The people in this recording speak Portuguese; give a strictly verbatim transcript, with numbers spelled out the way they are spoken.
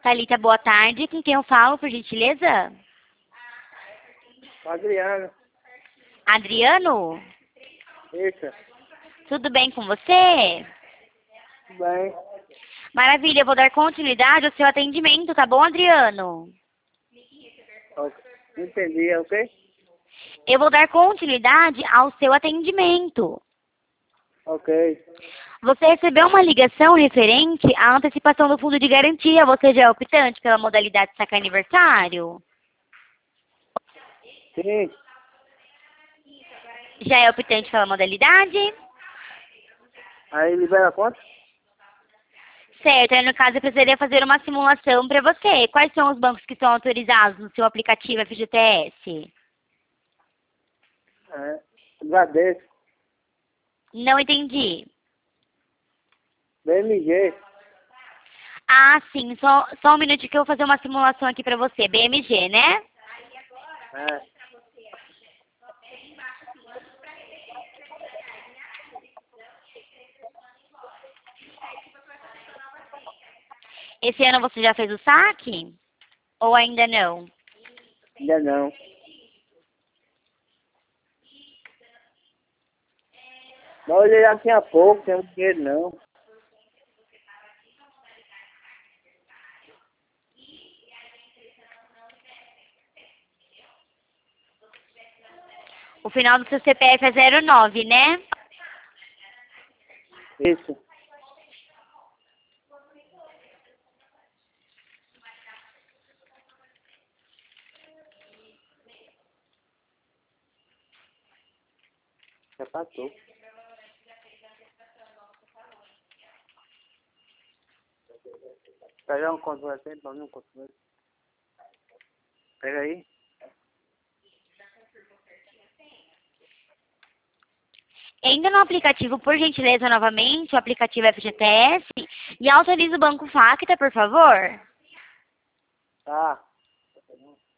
Thalita, boa tarde. Com quem eu falo, por gentileza? Adriano. Adriano? Isso. Tudo bem com você? Bem. Maravilha, eu vou dar continuidade ao seu atendimento, tá bom, Adriano? Ok. Entendi, ok? Eu vou dar continuidade ao seu atendimento. Ok. Você recebeu uma ligação referente à antecipação do fundo de garantia. Você já é optante pela modalidade saque aniversário? Sim. Já é optante pela modalidade? Aí libera quanto? Certo, aí no caso eu precisaria fazer uma simulação para você. Quais são os bancos que estão autorizados no seu aplicativo F G T S? É. Bradesco. Não entendi. B M G. Ah, sim, só, só um minutinho que eu vou fazer uma simulação aqui para você. B M G, né? É. Esse ano você já fez o saque? Ou ainda não? Ainda não. Mas olhei daqui a pouco, tem muito dinheiro não. O final do seu C P F é zero nove, né? Isso. Já passou. Pegar um controle aqui, pra mim um controle. Pega aí. Entra no aplicativo, por gentileza, novamente, o aplicativo F G T S, e autoriza o Banco Facta, por favor. Tá.